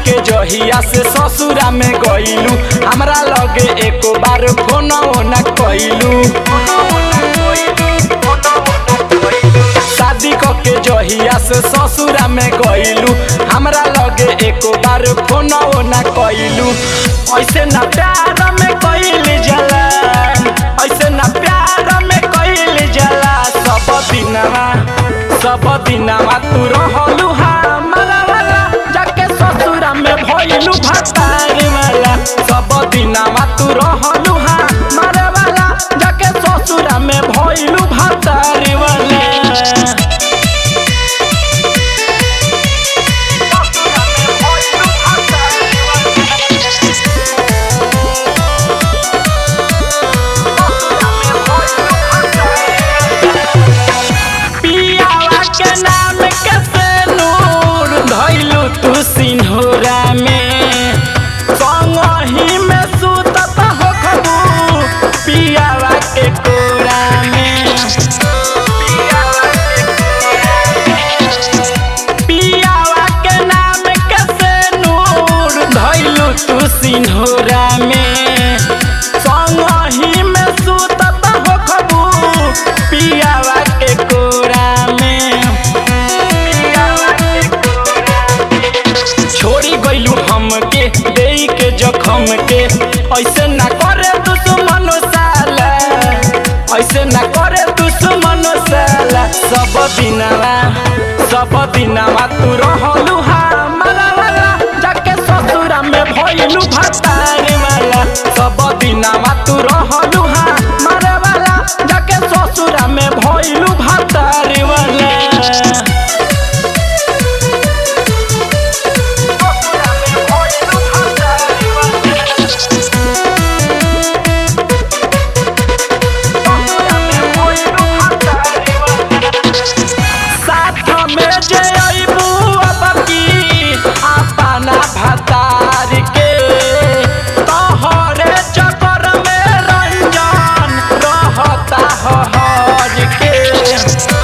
के जहिया से ससुरा में गइलू हमरा लगे एको बार फोन न कइलू। शादी के जहिया से ससुरा में गइलू हमरा लगे एको बार फोन न कइलू। ऐसे न प्यार में कइल जाला, ऐसे न प्यार में कइल जाला। सब दिनवा तू रहलू हमरा वाला जाके ससुरा में भइलू भतार वाला। सब दिनवा तू रहलू हमरा वाला जाके ससुरा में भइलू भतार वाला। सिंहरा में संगही में सुतत होखबू पियावा के कोरा में। पियावा के नाम कैसे नूर धइलू तू सिंहरा में संगही में सुतत होखबू पियावा के कोरा में। छोड़ी गइलू हमके देई के जखम के ऐसे ना करे दुश्मन साला, ऐसे ना करे दुश्मन साला। सब दिनवा तू रहलू हमरा वाला जाके ससुरा में भइलू भतार वाला। सब दिनवा तू रहलू हमरा वाला जाके ससुरा में भइलू भतार वाला। भतार के तोहरे चक्कर में रंजन रहता हर के।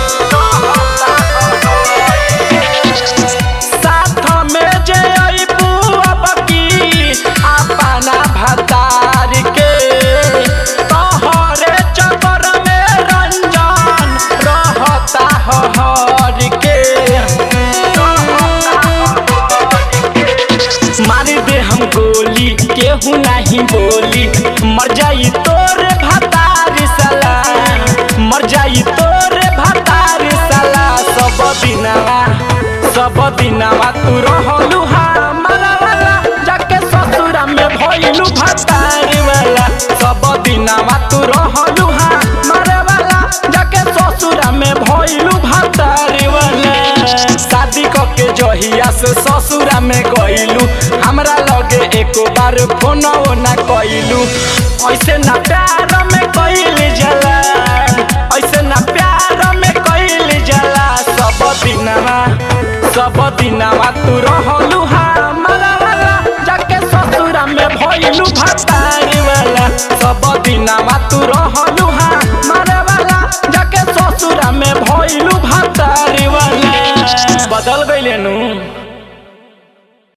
साथ में जे अइबू अब की अपना भतार के तोहरे चक्कर में रंजन रहता हर के। मार दे हम गोली केहू नहीं बोली मर जाई तोरे भतार साला, मर जाई तोरे भतार साला। सब दिनवा तू रहलू हमरा वाला जाके ससुरा में भइलू भतार वाला। सब दिनवा तू रहलू हमरा वाला जाके ससुरा में भइलू भतार वाला। शादी के जहिया से ससुरा में गइलू हमरा लगे एको बार फोन न कइलू। ऐसे न प्यार में कइल जाला, ऐसे न प्यार में कइल जाला। सब दिनवा तू रहलू हमरा वाला जाके ससुरा में भइलू भतार वाला। सब दिनवा तू रहलू हमरा वाला जाके ससुरा में भइलू भतार वाला। बदल गइले नु।